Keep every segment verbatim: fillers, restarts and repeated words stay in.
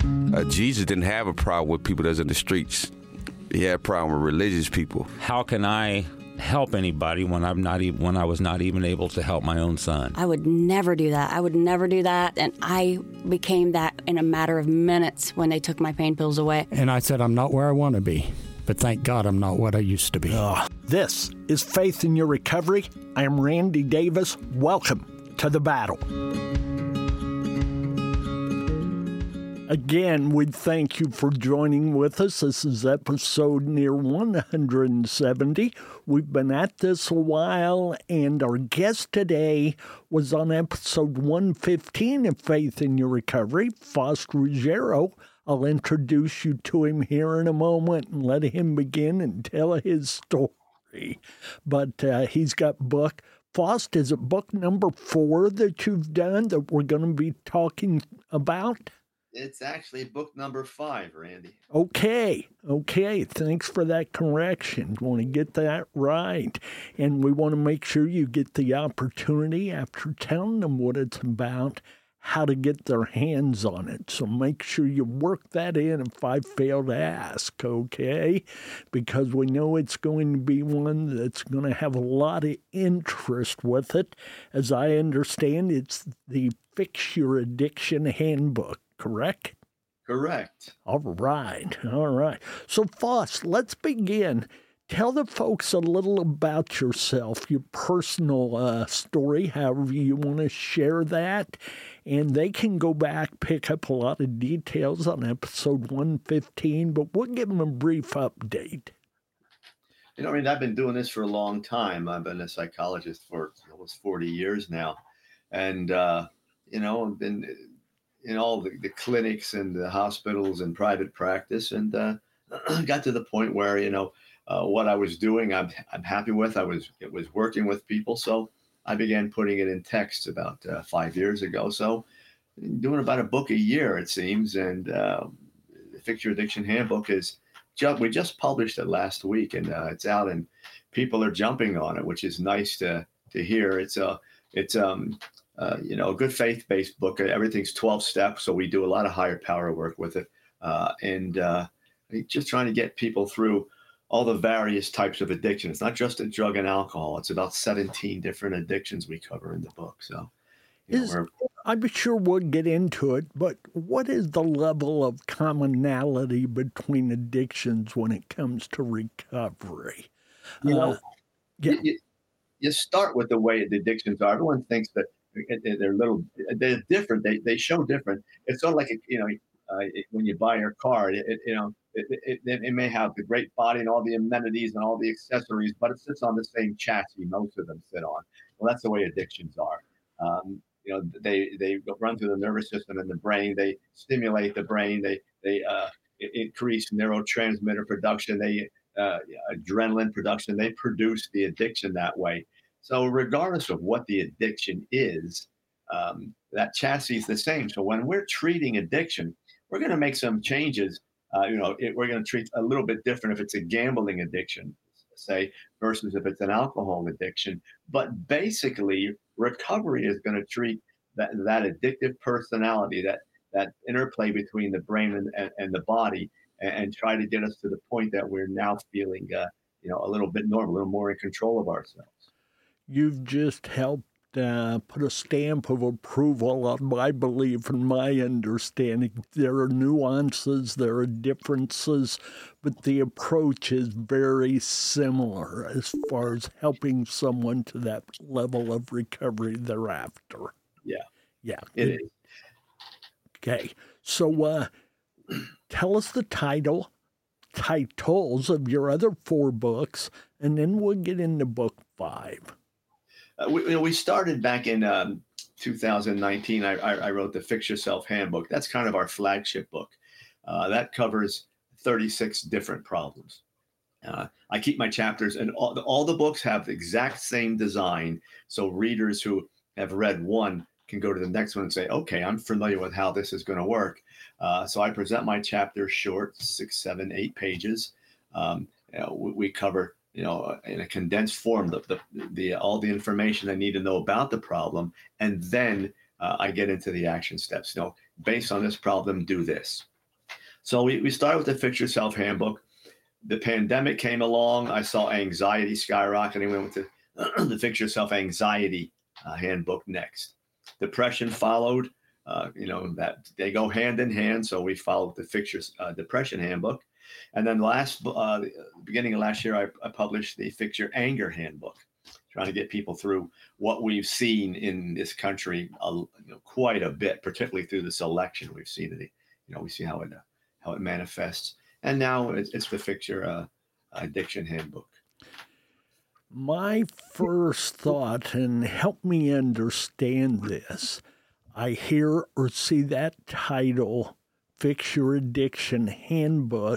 Uh, Jesus didn't have a problem with people that's in the streets. He had a problem with religious people. How can I help anybody when I'm not even when I was not even able to help my own son? I would never do that. I would never do that. And I became that in a matter of minutes when they took my pain pills away. And I said, I'm not where I want to be, but thank God I'm not what I used to be. Uh, this is Faith in Your Recovery. I am Randy Davis. Welcome to the battle. Again, we thank you for joining with us. This is episode near one hundred seventy. We've been at this a while, and our guest today was on episode one fifteen of Faith in Your Recovery, Faust Ruggiero. I'll introduce you to him here in a moment and let him begin and tell his story. But uh, he's got book. Faust, is it book number four that you've done that we're going to be talking about? It's actually book number five, Randy. Okay, okay. Thanks for that correction. Want to get that right. And we want to make sure you get the opportunity after telling them what it's about, how to get their hands on it. So make sure you work that in if I fail to ask, okay? Because we know it's going to be one that's going to have a lot of interest with it. As I understand, it's the Fix Your Addiction Handbook. Correct? Correct. All right. All right. So, Faust, let's begin. Tell the folks a little about yourself, your personal uh, story, however you want to share that. And they can go back, pick up a lot of details on episode one fifteen, but we'll give them a brief update. You know, I mean, I've been doing this for a long time. I've been a psychologist for almost forty years now. And, uh, you know, I've been in all the, the clinics and the hospitals and private practice, and uh, got to the point where, you know, uh, what I was doing, I'm I'm happy with. I was it was working with people, so I began putting it in text about uh, five years ago. So, doing about a book a year, it seems. And uh, the Fix Your Addiction Handbook is just we just published it last week, and uh, it's out, and people are jumping on it, which is nice to to hear. It's a it's um. Uh, you know, a good faith-based book. Everything's twelve steps, so we do a lot of higher power work with it. Uh, and uh, just trying to get people through all the various types of addiction. It's not just a drug and alcohol. It's about seventeen different addictions we cover in the book. So, you Is, know, I'm sure we'll get into it, but what is the level of commonality between addictions when it comes to recovery? You know, uh, yeah. you, you start with the way the addictions are. Everyone thinks that they're little, they're different. They they show different. It's sort of like, you know, uh, it, when you buy your car, it, it, you know, it, it, it may have the great body and all the amenities and all the accessories, but it sits on the same chassis. Most of them sit on. Well, that's the way addictions are. Um, you know, they they run through the nervous system and the brain. They stimulate the brain. They they uh, increase neurotransmitter production. They uh, adrenaline production. They produce the addiction that way. So regardless of what the addiction is, um, that chassis is the same. So when we're treating addiction, we're going to make some changes. Uh, you know, it, we're going to treat a little bit different if it's a gambling addiction, say, versus if it's an alcohol addiction. But basically, recovery is going to treat that, that addictive personality, that that interplay between the brain and, and, and the body, and, and try to get us to the point that we're now feeling, uh, you know, a little bit normal, a little more in control of ourselves. You've just helped uh, put a stamp of approval on my belief and my understanding. There are nuances, there are differences, but the approach is very similar as far as helping someone to that level of recovery thereafter. Yeah. Yeah. It is. Okay. So uh, tell us the title, titles of your other four books, and then we'll get into book five. Uh, we, you know, we started back in um, two thousand nineteen. I, I, I wrote the Fix Yourself Handbook. That's kind of our flagship book. Uh, that covers thirty-six different problems. Uh, I keep my chapters, and all the, all the books have the exact same design. So readers who have read one can go to the next one and say, okay, I'm familiar with how this is going to work. Uh, so I present my chapters short, six, seven, eight pages. Um, you know, we, we cover, you know, in a condensed form, the, the, the all the information I need to know about the problem. And then uh, I get into the action steps. You know, based on this problem, do this. So we, we started with the Fix Yourself Handbook. The pandemic came along. I saw anxiety skyrocketing. We went to the Fix Yourself Anxiety uh, Handbook next. Depression followed. Uh, you know, that they go hand in hand. So we followed the Fix Your uh, Depression Handbook. And then last, uh, beginning of last year, I, I published the Fix Your Anger Handbook, trying to get people through what we've seen in this country, uh, you know, quite a bit, particularly through this election. We've seen it, you know, we see how it uh, how it manifests. And now it's, it's the Fix Your uh, Addiction Handbook. My first thought, and help me understand this, I hear or see that title, Fix Your Addiction Handbook.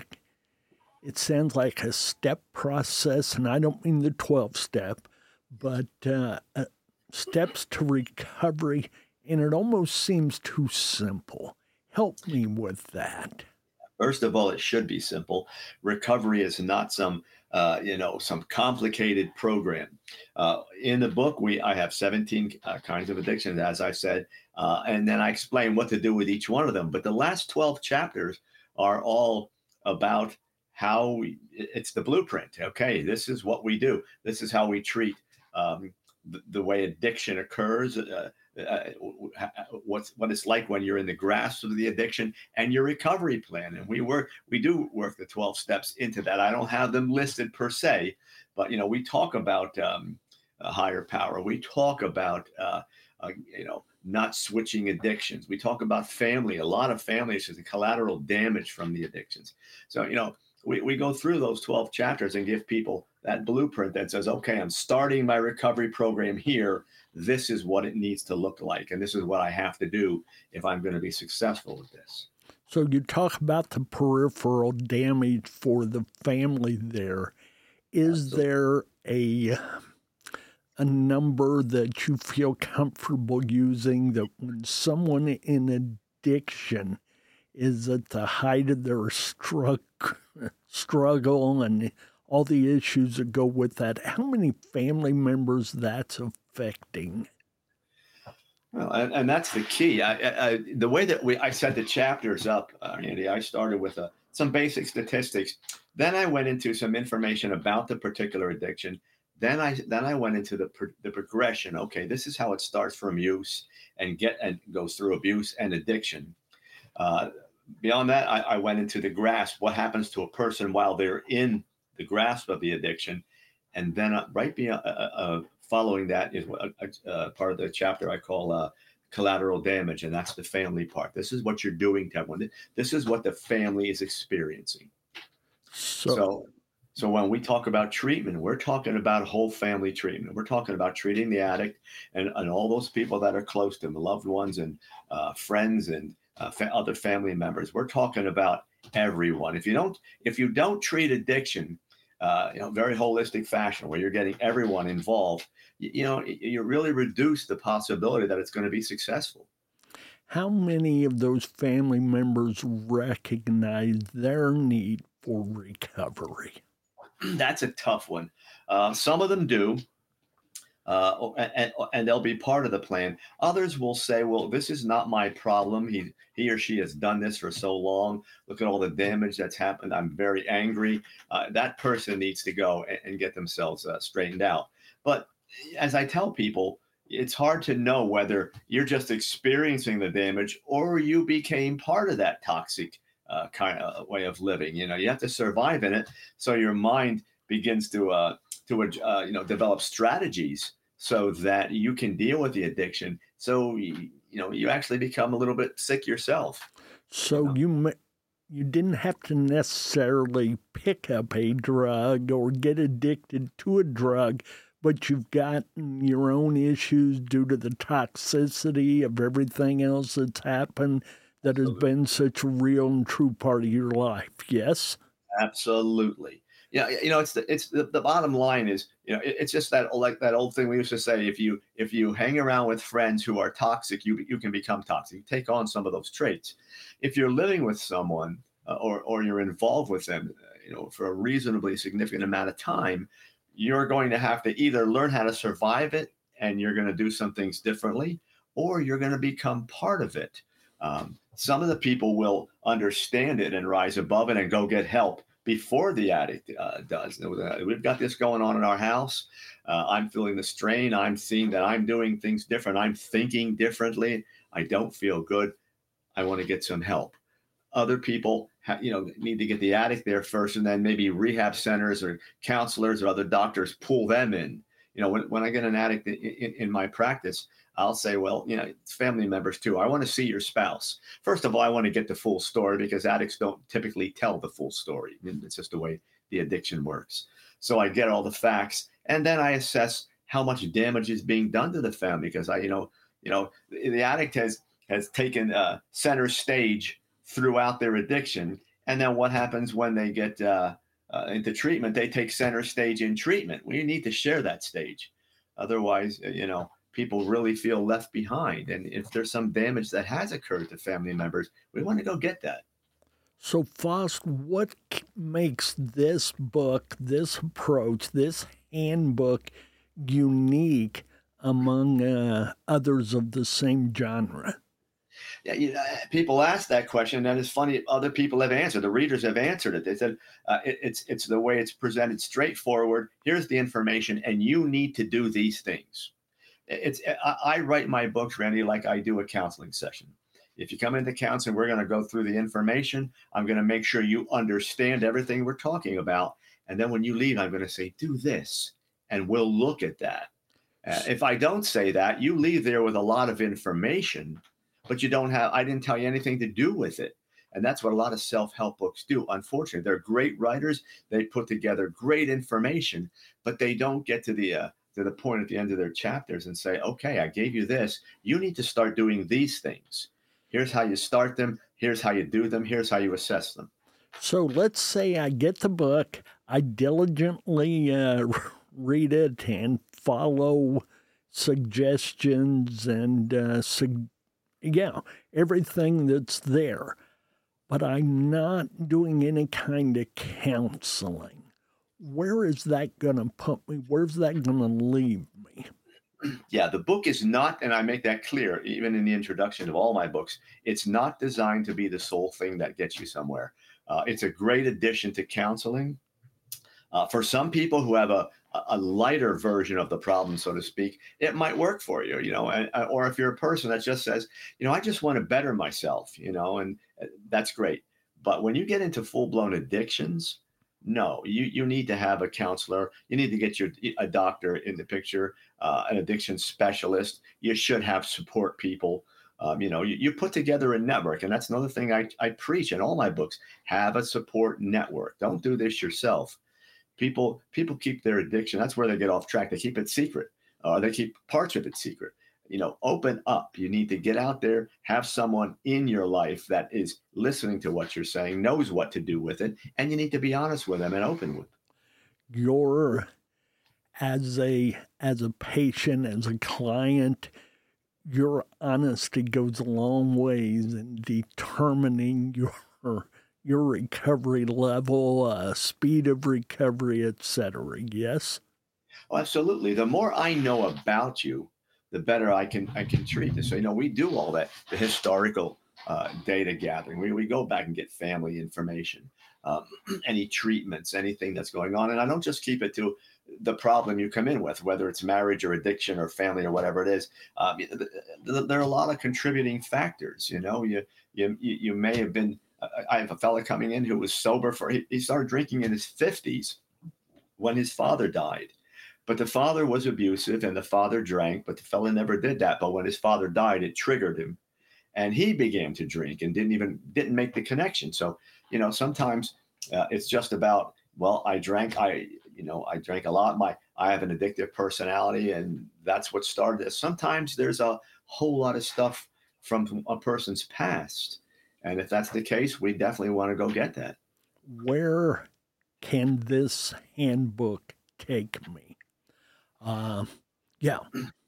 It sounds like a step process, and I don't mean the twelve-step, but uh, uh, steps to recovery, and it almost seems too simple. Help me with that. First of all, it should be simple. Recovery is not some, uh, you know, some complicated program. Uh, in the book, we I have seventeen uh, kinds of addictions, as I said, uh, and then I explain what to do with each one of them. But the last twelve chapters are all about how we, it's the blueprint. Okay, this is what we do. This is how we treat um, the, the way addiction occurs. Uh, Uh, what's what it's like when you're in the grasp of the addiction, and your recovery plan. And we work, we do work the twelve steps into that. I don't have them listed per se, but you know, we talk about um, a higher power. We talk about uh, uh, you know, not switching addictions. We talk about family. A lot of family issues, the collateral damage from the addictions. So you know, we we go through those twelve chapters and give people that blueprint that says, okay, I'm starting my recovery program here. This is what it needs to look like. And this is what I have to do if I'm going to be successful with this. So you talk about the peripheral damage for the family there. Is Absolutely. there a, a number that you feel comfortable using that when someone in addiction is at the height of their strugg- struggle and all the issues that go with that, how many family members that's affecting? Well, and, and that's the key. I, I, the way that we I set the chapters up, uh, Andy, I started with uh, some basic statistics. Then I went into some information about the particular addiction. Then I then I went into the the progression. Okay, this is how it starts from use and get and goes through abuse and addiction. Uh, beyond that, I, I went into the grasp. What happens to a person while they're in the grasp of the addiction, and then uh, right beyond, uh, uh, following that is a, a, a part of the chapter I call uh, collateral damage, and that's the family part. This is what you're doing to everyone. This is what the family is experiencing. So, so, so when we talk about treatment, we're talking about whole family treatment. We're talking about treating the addict and, and all those people that are close to them, loved ones and uh, friends and uh, fa- other family members. We're talking about everyone. If you don't, if you don't treat addiction, Uh, you know, very holistic fashion where you're getting everyone involved, you, you know, you really reduce the possibility that it's going to be successful. How many of those family members recognize their need for recovery? That's a tough one. Uh, some of them do. Uh, and, and they'll be part of the plan. Others will say, well, this is not my problem. He he or she has done this for so long. Look at all the damage that's happened. I'm very angry. Uh, that person needs to go and, and get themselves uh, straightened out. But as I tell people, it's hard to know whether you're just experiencing the damage or you became part of that toxic uh, kind of way of living. You know, you have to survive in it. So your mind begins to, uh, to uh, you know, develop strategies so that you can deal with the addiction. So, you, you know, you actually become a little bit sick yourself. So you know? you you didn't have to necessarily pick up a drug or get addicted to a drug, but you've got your own issues due to the toxicity of everything else that's happened that has been such a real and true part of your life. Yes? Absolutely. Yeah, you know, it's the it's the, the bottom line is, you know, it, it's just that like that old thing we used to say, if you if you hang around with friends who are toxic, you you can become toxic. You take on some of those traits. If you're living with someone uh, or or you're involved with them, uh, you know, for a reasonably significant amount of time, you're going to have to either learn how to survive it and you're going to do some things differently, or you're going to become part of it. Um, some of the people will understand it and rise above it and go get help before the addict uh, does. We've got this going on in our house. Uh, I'm feeling the strain. I'm seeing that I'm doing things different. I'm thinking differently. I don't feel good. I want to get some help. Other people, ha- you know, need to get the addict there first, and then maybe rehab centers or counselors or other doctors pull them in. You know, when, when I get an addict in, in, in my practice, I'll say, well, you know, it's family members too. I want to see your spouse. First of all, I want to get the full story because addicts don't typically tell the full story. It's just the way the addiction works. So I get all the facts, and then I assess how much damage is being done to the family because I, you know, you know, the addict has has taken uh, center stage throughout their addiction, and then what happens when they get uh, uh, into treatment? They take center stage in treatment. We need to share that stage, otherwise, you know, people really feel left behind. And if there's some damage that has occurred to family members, we want to go get that. So, Faust, what makes this book, this approach, this handbook unique among uh, others of the same genre? Yeah, you know, people ask that question, and it's funny. Other people have answered. The readers have answered it. They said uh, it, it's it's the way it's presented, straightforward. Here's the information, and you need to do these things. It's I, I write my books, Randy, like I do a counseling session. If you come into counseling, we're going to go through the information. I'm going to make sure you understand everything we're talking about, and then when you leave, I'm going to say, do this, and we'll look at that. Uh, if I don't say that, you leave there with a lot of information, but you don't have, I didn't tell you anything to do with it. And that's what a lot of self-help books do. Unfortunately, they're great writers. They put together great information, but they don't get to the, uh, to the point at the end of their chapters and say, okay, I gave you this. You need to start doing these things. Here's how you start them. Here's how you do them. Here's how you assess them. So let's say I get the book, I diligently uh, read it and follow suggestions and uh, suggestions. Yeah, everything that's there, but I'm not doing any kind of counseling. Where is that going to put me? Where's that going to leave me? Yeah, the book is not, and I make that clear, even in the introduction of all my books, it's not designed to be the sole thing that gets you somewhere. Uh, it's a great addition to counseling. Uh, for some people who have a, a lighter version of the problem, so to speak, it might work for you, you know, and, or if you're a person that just says, you know, I just want to better myself, you know, and that's great. But when you get into full-blown addictions, no, you, you need to have a counselor. You need to get your a doctor in the picture, uh, an addiction specialist. You should have support people. Um, you know, you, you put together a network, and that's another thing I, I preach in all my books. Have a support network. Don't do this yourself. People people keep their addiction. That's where they get off track. They keep it secret. Uh, they keep parts of it secret. You know, open up. You need to get out there, have someone in your life that is listening to what you're saying, knows what to do with it, and you need to be honest with them and open with them. You're, as a, as a patient, as a client, your honesty goes a long ways in determining your your recovery level, uh, speed of recovery, et cetera. Yes? Oh, absolutely. The more I know about you, the better I can I can treat this. So, you know, we do all that, the historical uh, data gathering. We, we go back and get family information, um, any treatments, anything that's going on. And I don't just keep it to the problem you come in with, whether it's marriage or addiction or family or whatever it is. Um, there are a lot of contributing factors. You know, you you you may have been, I have a fella coming in who was sober for, he, he started drinking in his fifties when his father died. But the father was abusive and the father drank, but the fella never did that. But when his father died, it triggered him. And he began to drink and didn't even, didn't make the connection. So, you know, sometimes uh, it's just about, well, I drank, I, you know, I drank a lot. My, I have an addictive personality, and that's what started this. Sometimes there's a whole lot of stuff from a person's past. And if that's the case, we definitely want to go get that. Where can this handbook take me? Uh, yeah.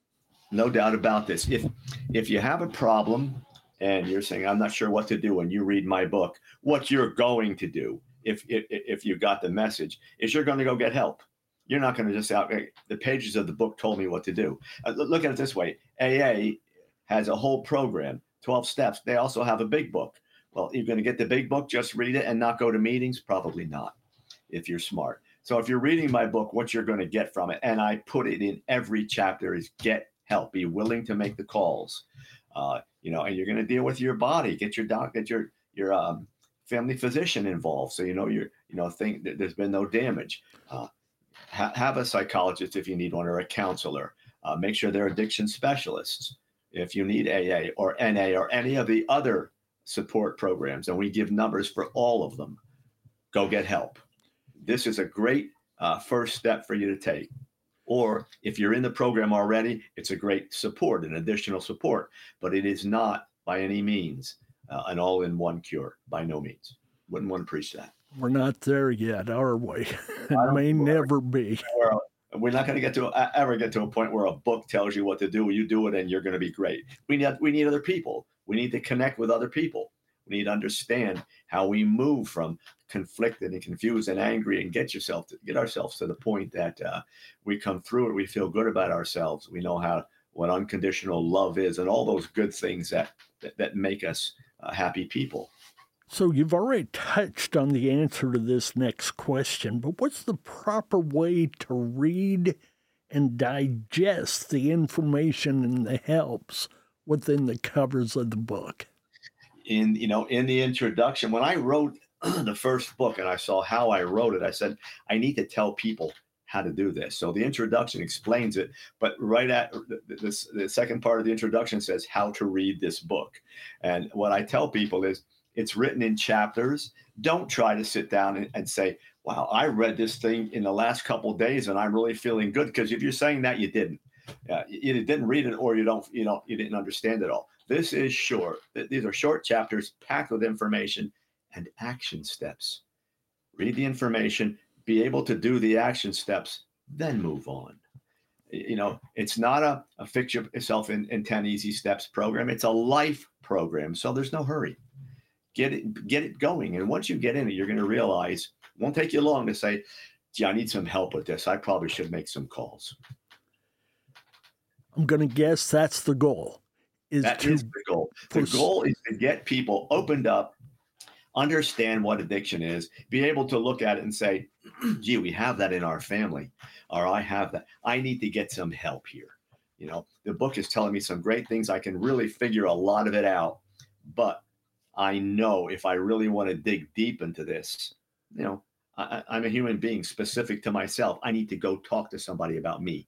No doubt about this. If if you have a problem and you're saying, I'm not sure what to do, and you read my book, what you're going to do, if if, if you got the message, is you're going to go get help. You're not going to just out, the pages of the book told me what to do. Uh, look at it this way. A A has a whole program twelve steps. They also have a big book. Well, you're going to get the big book, just read it and not go to meetings? Probably not, if you're smart. So if you're reading my book, what you're going to get from it, and I put it in every chapter, is get help. Be willing to make the calls. Uh, you know, and you're going to deal with your body. Get your doc, get your your um, family physician involved, so you know you're you know think that there's been no damage. Uh, ha- have a psychologist if you need one, or a counselor. Uh, make sure they're addiction specialists if you need A A or N A or any of the other support programs, and we give numbers for all of them. Go get help. This is a great uh, first step for you to take. Or if you're in the program already, it's a great support, an additional support, but it is not by any means uh, an all-in-one cure, by no means. Wouldn't want to preach that. We're not there yet, are we? It may never be. We're not going to get to uh, ever get to a point where a book tells you what to do. You do it, and you're going to be great. We need we need other people. We need to connect with other people. We need to understand how we move from conflicted and confused and angry, and get yourself to get ourselves to the point that uh, we come through it. We feel good about ourselves. We know how what unconditional love is, and all those good things that that, that make us uh, happy people. So you've already touched on the answer to this next question, but what's the proper way to read and digest the information and the helps within the covers of the book? In, you know, in the introduction, when I wrote the first book and I saw how I wrote it, I said, I need to tell people how to do this. So the introduction explains it, but right at this, the second part of the introduction says how to read this book. And what I tell people is, it's written in chapters. Don't try to sit down and, and say, wow, I read this thing in the last couple of days and I'm really feeling good. Because if you're saying that, you didn't. Uh, you didn't read it, or you don't, you know, you didn't understand it all. This is short. These are short chapters packed with information and action steps. Read the information, be able to do the action steps, then move on. You know, it's not a, a fix yourself in, in ten easy steps program. It's a life program. So there's no hurry. Get it, get it going. And once you get in it, you're going to realize it won't take you long to say, gee, I need some help with this. I probably should make some calls. I'm going to guess that's the goal. Is that to is the goal. The pers- goal is to get people opened up, understand what addiction is, be able to look at it and say, gee, we have that in our family, or I have that. I need to get some help here. You know, the book is telling me some great things. I can really figure a lot of it out, but I know if I really want to dig deep into this, you know, I, I'm a human being specific to myself. I need to go talk to somebody about me.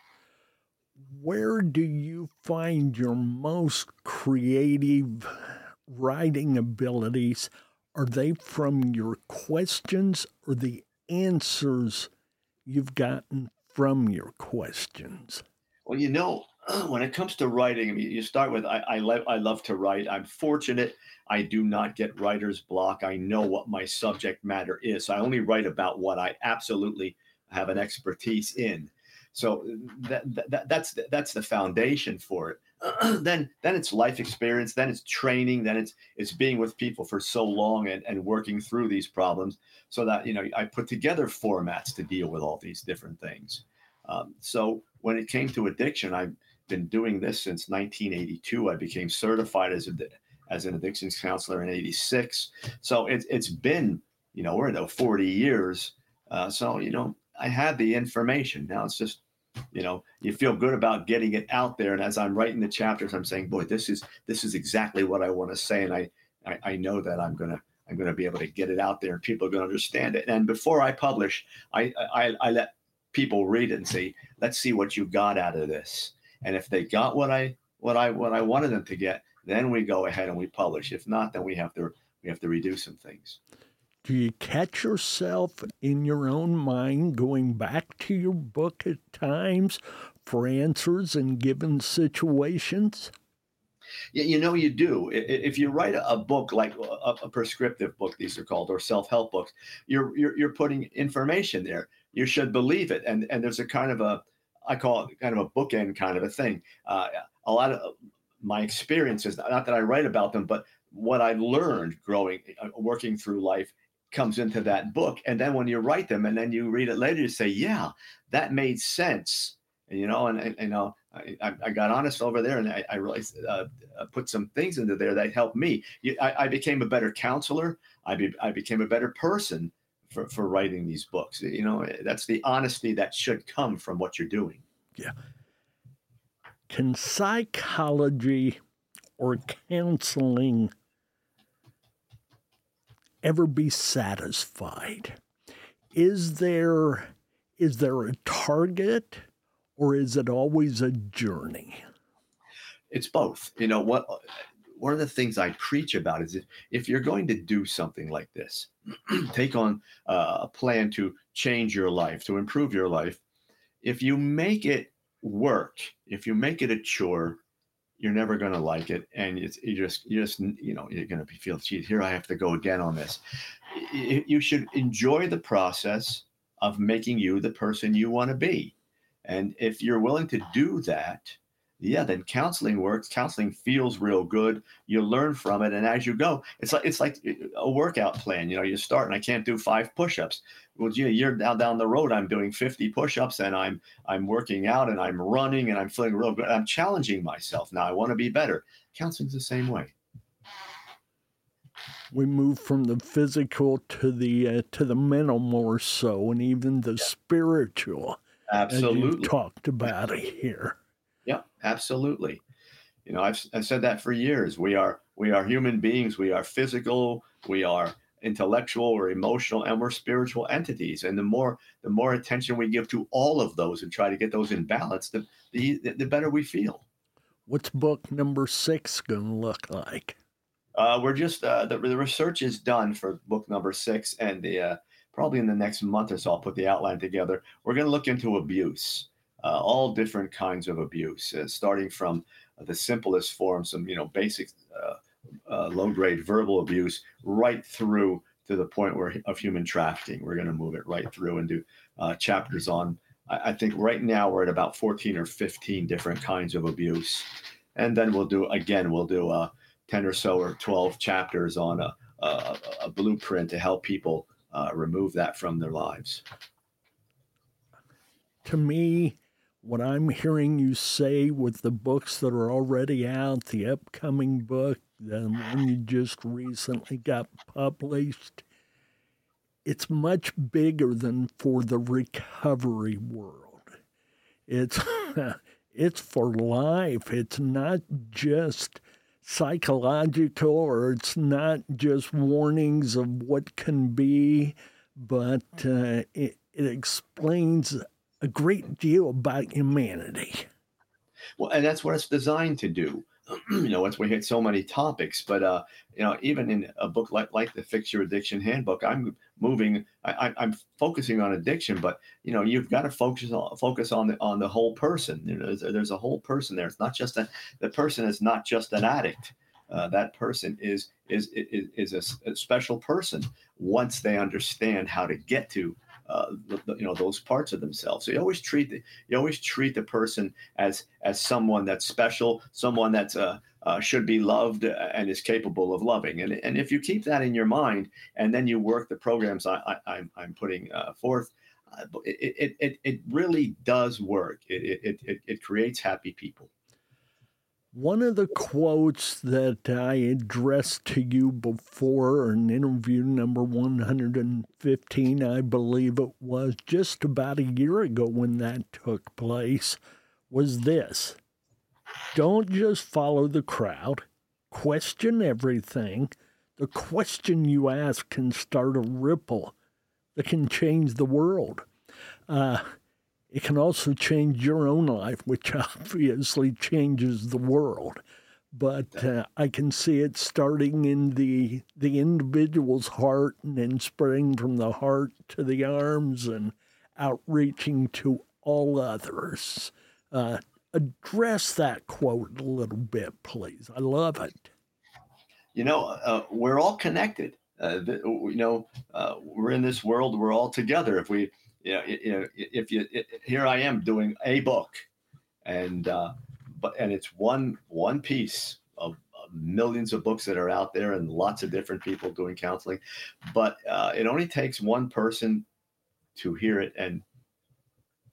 Where do you find your most creative writing abilities? Are they from your questions or the answers you've gotten from your questions? Well, you know, when it comes to writing, I mean, you start with, I, I, love, I love to write. I'm fortunate. I do not get writer's block. I know what my subject matter is. So I only write about what I absolutely have an expertise in. So that, that that's that's the foundation for it. then then it's life experience. Then it's training. Then it's it's being with people for so long and, and working through these problems, so that, you know, I put together formats to deal with all these different things. Um, so when it came to addiction, I've been doing this since nineteen eighty-two. I became certified as a as an addictions counselor in eighty-six. So it's it's been, you know, we're in forty years. Uh, so, you know, I had the information. Now it's just, you know, you feel good about getting it out there. And as I'm writing the chapters, I'm saying, boy, this is this is exactly what I want to say. And I, I, I know that I'm going to I'm going to be able to get it out there and people are going to understand it. And before I publish, I, I, I let people read it and say, let's see what you got out of this. And if they got what I what I what I wanted them to get, then we go ahead and we publish. If not, then we have to we have to redo some things. Do you catch yourself in your own mind going back to your book at times for answers in given situations? Yeah, you know, you do. If you write a book like a, a prescriptive book, these are called, or self-help books, you're, you're you're putting information there. You should believe it. And and there's a kind of a, I call it kind of a bookend kind of a thing. Uh, a lot of my experiences, not that I write about them, but what I learned growing, working through life, comes into that book. And then when you write them and then you read it later, you say, yeah, that made sense you know, and, and you know, I, I I got honest over there, and I, I realized uh, uh, put some things into there that helped me. You- I, I became a better counselor. I be, I became a better person for, for writing these books. You know, that's the honesty that should come from what you're doing. Yeah. Can psychology or counseling ever be satisfied? Is there is there a target, or is it always a journey? It's both. You know what? One of the things I preach about is if, if you're going to do something like this, take on uh, a plan to change your life, to improve your life. If you make it work, if you make it a chore, you're never going to like it, and it's you just you just you know you're going to be feel, geez, here I have to go again on this. You should enjoy the process of making you the person you want to be, and if you're willing to do that, yeah, then counseling works. Counseling feels real good. You learn from it, and as you go, it's like it's like a workout plan. You know, you start, and I can't do five push-ups. Well, gee, a year down down the road, I'm doing fifty push-ups, and I'm I'm working out, and I'm running, and I'm feeling real good. I'm challenging myself now. I want to be better. Counseling's the same way. We move from the physical to the uh, to the mental more so, and even the spiritual. Absolutely, as you've talked about it here. Yeah, absolutely. You know, I've, I've said that for years. We are we are human beings. We are physical. We are intellectual. We're emotional, and we're spiritual entities. And the more the more attention we give to all of those and try to get those in balance, the the, the better we feel. What's book number six going to look like? Uh, we're just uh, the, the research is done for book number six, and the uh, probably in the next month or so, I'll put the outline together. We're going to look into abuse. Uh, all different kinds of abuse, uh, starting from uh, the simplest forms, some you know basic uh, uh, low-grade verbal abuse, right through to the point where of human trafficking. We're going to move it right through and do uh, chapters on. I, I think right now we're at about fourteen or fifteen different kinds of abuse, and then we'll do again. We'll do uh, ten or so or twelve chapters on a, a, a blueprint to help people uh, remove that from their lives. To me, what I'm hearing you say with the books that are already out, the upcoming book, the one you just recently got published, it's much bigger than for the recovery world. It's it's for life. It's not just psychological, or it's not just warnings of what can be, but uh, it, it explains a great deal about humanity. Well, and that's what it's designed to do. You know, once we hit so many topics, but uh, you know, even in a book like like the Fix Your Addiction Handbook, I'm moving. I, I'm focusing on addiction, but you know, you've got to focus on focus on the on the whole person. You know, there's, there's a whole person there. It's not just a the person is not just an addict. Uh, that person is is is is a, a special person once they understand how to get to. Uh, the, the, you know those parts of themselves. So you always treat the you always treat the person as as someone that's special, someone that's uh, uh, should be loved and is capable of loving. And and if you keep that in your mind, and then you work the programs I, I, I'm I'm putting uh, forth, uh, it, it it it really does work. It it it it creates happy people. One of the quotes that I addressed to you before in interview number one hundred fifteen, I believe it was, just about a year ago when that took place, was this: don't just follow the crowd, question everything. The question you ask can start a ripple that can change the world. Uh, It can also change your own life, which obviously changes the world. But uh, I can see it starting in the the individual's heart and then spreading from the heart to the arms and outreaching to all others. Uh, address that quote a little bit, please. I love it. You know, uh, we're all connected. Uh, the, you know, uh, we're in this world. We're all together. If we You know, you know, if you it, here I am doing a book, and uh, but and it's one one piece of, of millions of books that are out there, and lots of different people doing counseling. But uh, it only takes one person to hear it and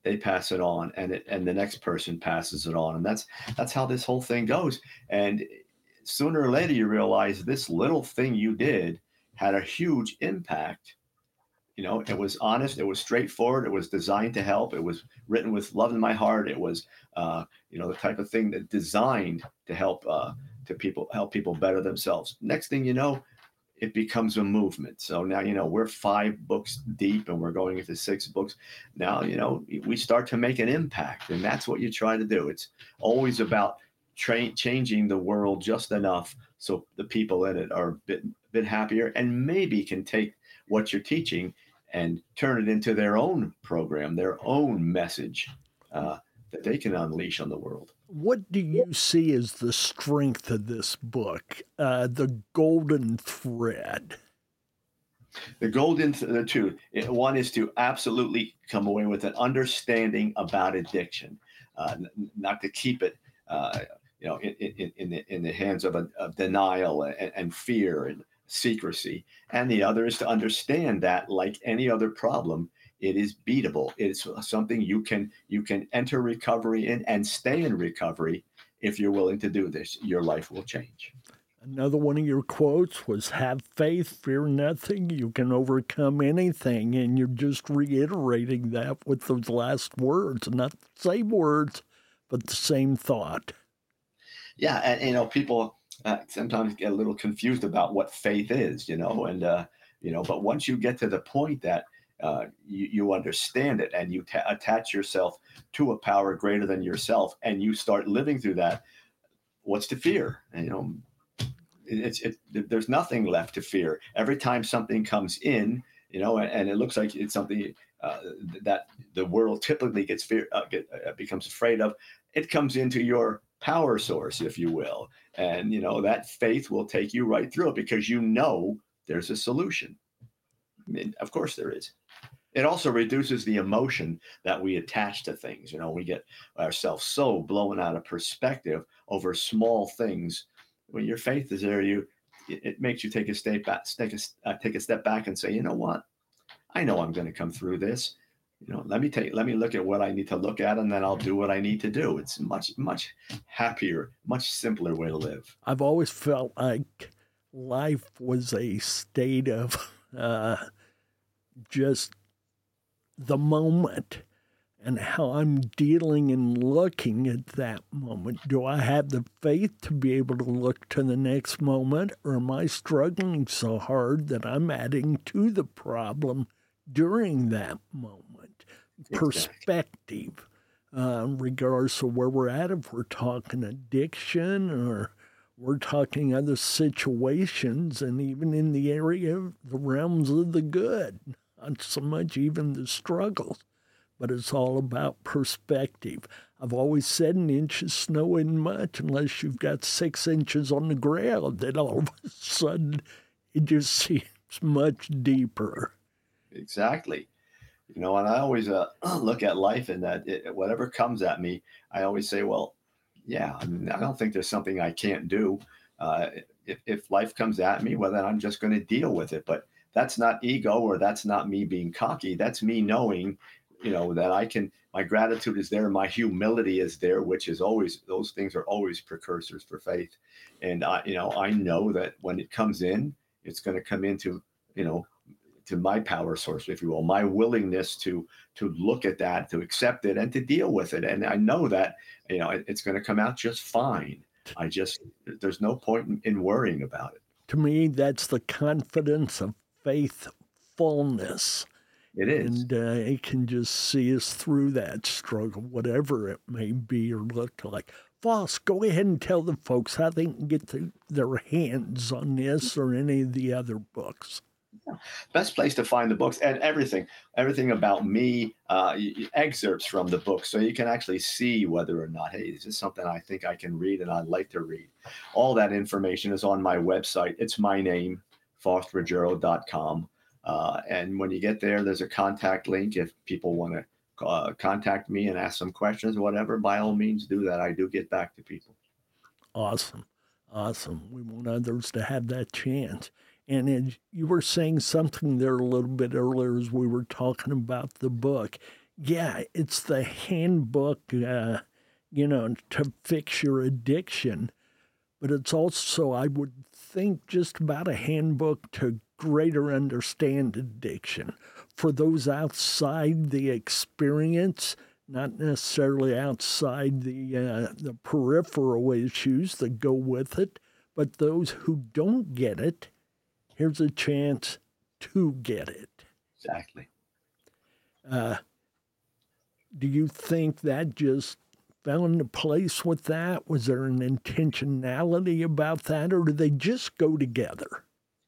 they pass it on, and it, and the next person passes it on, and that's that's how this whole thing goes. And sooner or later, you realize this little thing you did had a huge impact. You know, it was honest, it was straightforward, it was designed to help, it was written with love in my heart, it was, uh, you know, the type of thing that designed to help uh, to people help people better themselves. Next thing you know, it becomes a movement. So now, you know, we're five books deep and we're going into six books. Now, you know, we start to make an impact, and that's what you try to do. It's always about tra- changing the world just enough so the people in it are a bit, bit happier, and maybe can take what you're teaching and turn it into their own program, their own message uh, that they can unleash on the world. What do you see as the strength of this book, uh, the golden thread? The golden, the two, one is to absolutely come away with an understanding about addiction, uh, not to keep it, uh, you know, in, in, in, the, in the hands of, a, of denial and, and fear and secrecy. And the other is to understand that, like any other problem, it is beatable. It's something you can you can enter recovery in and stay in recovery if you're willing to do this. Your life will change. Another one of your quotes was, have faith, fear nothing, you can overcome anything. And you're just reiterating that with those last words, not the same words, but the same thought. Yeah, and, you know, people uh, sometimes get a little confused about what faith is, you know, and, uh, you know, but once you get to the point that Uh, you, you understand it, and you ta- attach yourself to a power greater than yourself, and you start living through that. What's to fear? And, you know, it, it's it, there's nothing left to fear. Every time something comes in, you know, and, and it looks like it's something uh, that the world typically gets fear uh, get, uh, becomes afraid of, it comes into your power source, if you will, and you know that faith will take you right through it because you know there's a solution. I mean, of course there is. It also reduces the emotion that we attach to things. You know, we get ourselves so blown out of perspective over small things. When your faith is there, you it, it makes you take a step back, take a, uh, take a step back and say, you know what? I know I'm going to come through this. You know, let me take, let me look at what I need to look at, and then I'll do what I need to do. It's much, much happier, much simpler way to live. I've always felt like life was a state of uh, just the moment and how I'm dealing and looking at that moment. Do I have the faith to be able to look to the next moment, or am I struggling so hard that I'm adding to the problem during that moment? Exactly. Perspective, uh, regardless of where we're at, if we're talking addiction or we're talking other situations, and even in the area of the realms of the good. Not so much even the struggles, but it's all about perspective. I've always said an inch of snow isn't much unless you've got six inches on the ground. Then all of a sudden, it just seems much deeper. Exactly. You know, and I always uh, look at life in that it, whatever comes at me, I always say, well, yeah, I mean, I don't think there's something I can't do. Uh, if, if life comes at me, well, then I'm just going to deal with it. But that's not ego, or that's not me being cocky. That's me knowing, you know, that I can, my gratitude is there. My humility is there, which is always, those things are always precursors for faith. And I, you know, I know that when it comes in, it's going to come into, you know, to my power source, if you will, my willingness to, to look at that, to accept it, and to deal with it. And I know that, you know, it, it's going to come out just fine. I just, there's no point in, in worrying about it. To me, that's the confidence of faithfulness. It is. And uh, it can just see us through that struggle, whatever it may be or look like. Voss, go ahead and tell the folks how they can get the, their hands on this or any of the other books. Best place to find the books and everything, everything about me, uh, excerpts from the book, so you can actually see whether or not, hey, is this something I think I can read and I'd like to read. All that information is on my website. It's my name, voss ruggiero dot com. Uh, and when you get there, there's a contact link. If people want to uh, contact me and ask some questions or whatever, by all means do that. I do get back to people. Awesome. Awesome. We want others to have that chance. And as you were saying something there a little bit earlier as we were talking about the book. yeah, it's the handbook, uh, you know, to fix your addiction. But it's also, I would think, just about a handbook to greater understand addiction. For those outside the experience, not necessarily outside the uh, the peripheral issues that go with it, but those who don't get it, here's a chance to get it. Exactly. Uh, do you think that just fell into place with that? Was there an intentionality about that, or do they just go together?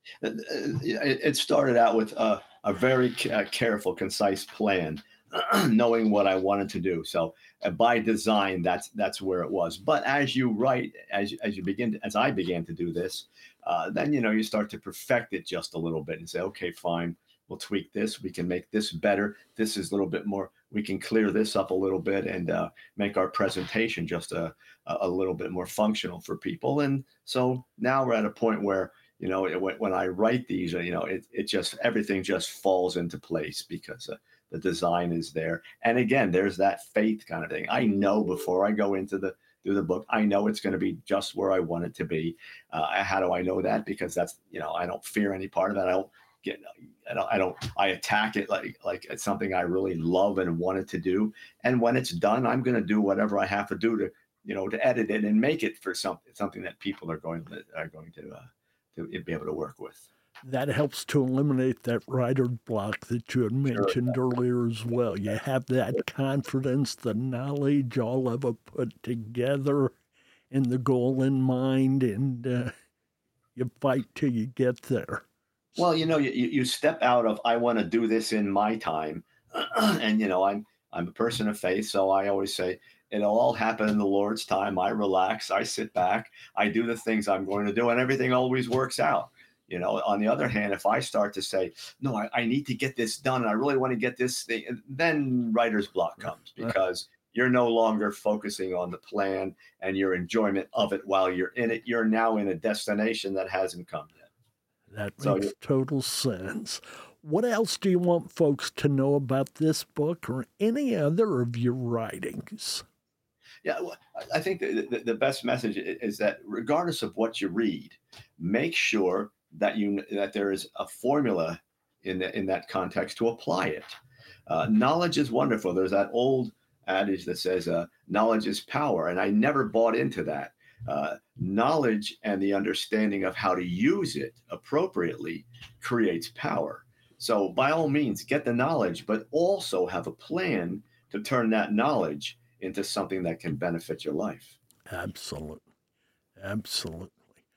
It started out with a, a very careful, concise plan, knowing what I wanted to do. So uh, by design, that's that's where it was. But as you write, as as you begin, to, as I began to do this, uh, then you know you start to perfect it just a little bit and say, okay, fine, we'll tweak this. We can make this better. This is a little bit more. We can clear this up a little bit and uh, make our presentation just a a little bit more functional for people. And so now we're at a point where, you know, it, when I write these, you know, it, it just, everything just falls into place because uh, the design is there. And again, there's that faith kind of thing. I know before I go into the, do the book, I know it's going to be just where I want it to be. Uh, how do I know that? Because that's, you know, I don't fear any part of that. I don't get, I don't, I don't, I attack it like, like it's something I really love and wanted to do. And when it's done, I'm going to do whatever I have to do to, you know, to edit it and make it for something, something that people are going to, are going to, uh, to be able to work with. That helps to eliminate that writer's block that you had mentioned sure. earlier as well. You have that confidence, the knowledge, all of it put together, and the goal in mind, and uh, you fight till you get there. Well, you know, you, you step out of, I want to do this in my time, and, you know, I'm I'm a person of faith, so I always say, it'll all happen in the Lord's time. I relax, I sit back, I do the things I'm going to do, and everything always works out. You know, on the other hand, if I start to say, no, I, I need to get this done, and I really want to get this thing, then writer's block comes because you're no longer focusing on the plan and your enjoyment of it while you're in it. You're now in a destination that hasn't come yet. That makes so, total sense. What else do you want folks to know about this book or any other of your writings? Yeah, I think the, the best message is that regardless of what you read, make sure that you that there is a formula in the, in that context to apply it. Uh, knowledge is wonderful. There's that old adage that says uh, knowledge is power, and I never bought into that. Uh, knowledge and the understanding of how to use it appropriately creates power. So by all means, get the knowledge, but also have a plan to turn that knowledge into something that can benefit your life. Absolutely. Absolutely.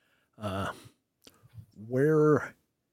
Uh, where,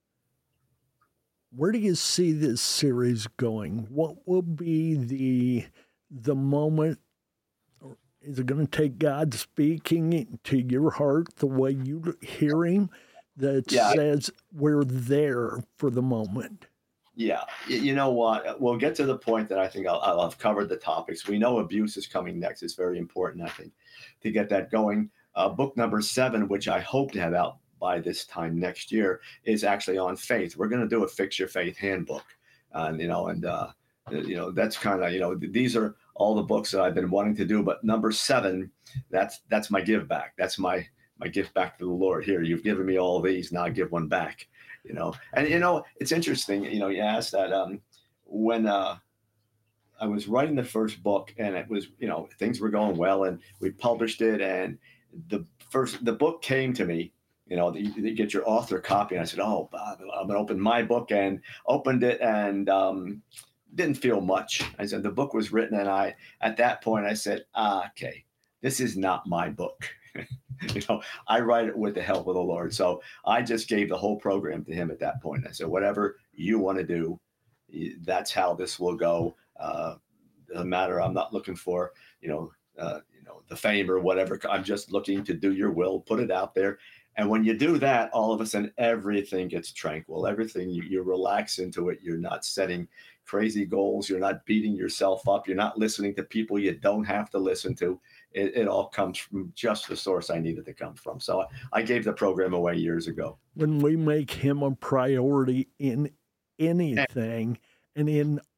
where do you see this series going? What will be the, the moment? Is it going to take God speaking to your heart the way you hear him that yeah, says we're there for the moment? Yeah. You know what? We'll get to the point that I think I'll, I'll have covered the topics. We know abuse is coming next. It's very important, I think, to get that going. Uh, book number seven, which I hope to have out by this time next year, is actually on faith. We're going to do a Fix Your Faith handbook. Uh, you know, and, uh, you know, that's kind of, you know, these are all the books that I've been wanting to do. But number seven, that's that's my give back. That's my my gift back to the Lord. Here, you've given me all these. Now I give one back. You know, and, you know, it's interesting, you know, you asked that um, when uh, I was writing the first book and it was, you know, things were going well and we published it. And the first, the book came to me, you know, you, you get your author copy. And I said, oh, Bob, I'm going to open my book, and opened it and um, didn't feel much. I said, the book was written. And I, at that point, I said, ah, okay, this is not my book. You know, I write it with the help of the Lord. So I just gave the whole program to him at that point. I said, whatever you want to do, that's how this will go. Uh, doesn't matter. I'm not looking for, you know, uh, you know, the fame or whatever. I'm just looking to do your will, put it out there. And when you do that, all of a sudden, everything gets tranquil. Everything, you, you relax into it. You're not setting crazy goals. You're not beating yourself up. You're not listening to people you don't have to listen to. It, it all comes from just the source I needed to come from. So I, I gave the program away years ago. When we make him a priority in anything and in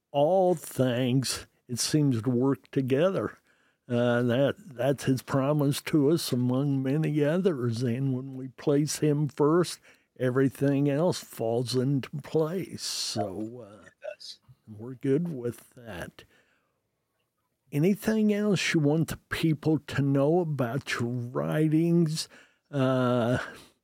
all things, it seems to work together. Uh, that that's his promise to us among many others. And when we place him first, everything else falls into place. So uh, we're good with that. Anything else you want the people to know about your writings? Uh,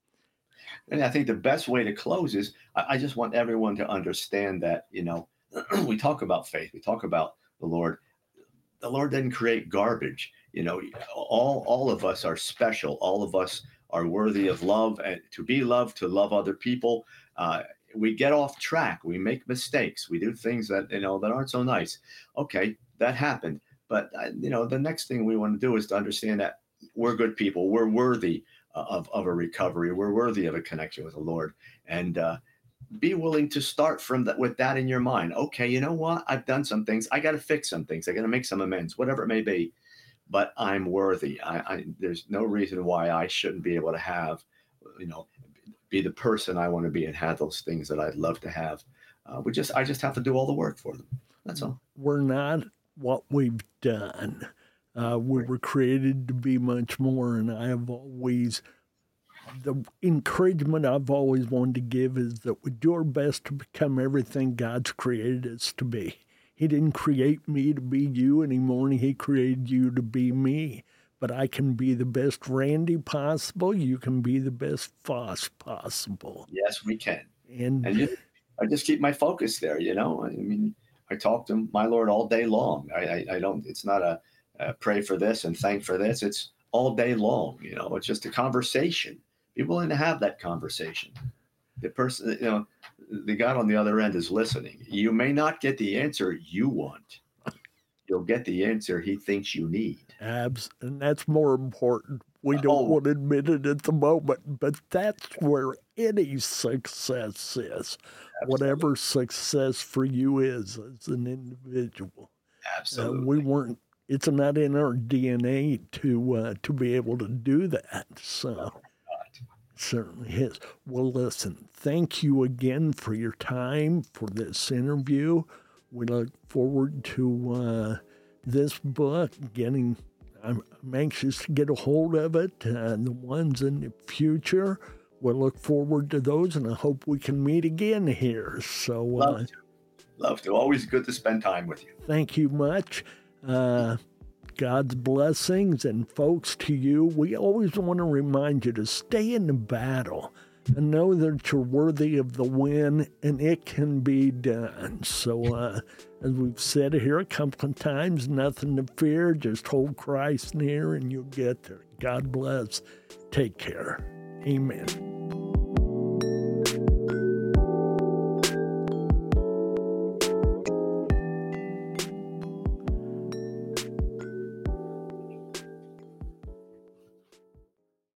and I think the best way to close is I, I just want everyone to understand that, you know, we talk about faith, we talk about the Lord. The Lord didn't create garbage. You know, all all of us are special. All of us are worthy of love and to be loved, to love other people. Uh, we get off track. We make mistakes. We do things that, you know, that aren't so nice. Okay, that happened. But, uh, you know, the next thing we want to do is to understand that we're good people. We're worthy of, of a recovery. We're worthy of a connection with the Lord. And uh, be willing to start from that with that in your mind. Okay, you know what? I've done some things. I got to fix some things. I got to make some amends, whatever it may be. But I'm worthy. I, I, there's no reason why I shouldn't be able to have, you know, be the person I want to be and have those things that I'd love to have. Uh, we just, I just have to do all the work for them. That's all. We're not what we've done. Uh, we were created to be much more, and I have always, the encouragement I've always wanted to give is that we do our best to become everything God's created us to be. He didn't create me to be you anymore, and he created you to be me. But I can be the best Randy possible. You can be the best Foss possible. Yes, we can. And, and you, I just keep my focus there, you know. I mean, I talk to my Lord all day long. I, I, I don't, it's not a, a pray for this and thank for this. It's all day long, you know. It's just a conversation. Be willing to have that conversation. The person, you know, the God on the other end is listening. You may not get the answer you want. You'll get the answer he thinks you need. Abs, and that's more important. We don't Oh. want to admit it at the moment, but that's where any success is. Absolutely. Whatever success for you is as an individual. Absolutely. Uh, we weren't. It's not in our D N A to uh, to be able to do that. So. Certainly is. Well, listen, thank you again for your time for this interview. We look forward to uh, this book getting, I'm, I'm anxious to get a hold of it, and the ones in the future. We'll look forward to those, and I hope we can meet again here. So, Love uh, to. Love to. Always good to spend time with you. thank you much. Uh, God's blessings, and folks, to you, we always want to remind you to stay in the battle and know that you're worthy of the win, and it can be done. So, uh, as we've said here a couple of times, nothing to fear, just hold Christ near and you'll get there. God bless. Take care. Amen.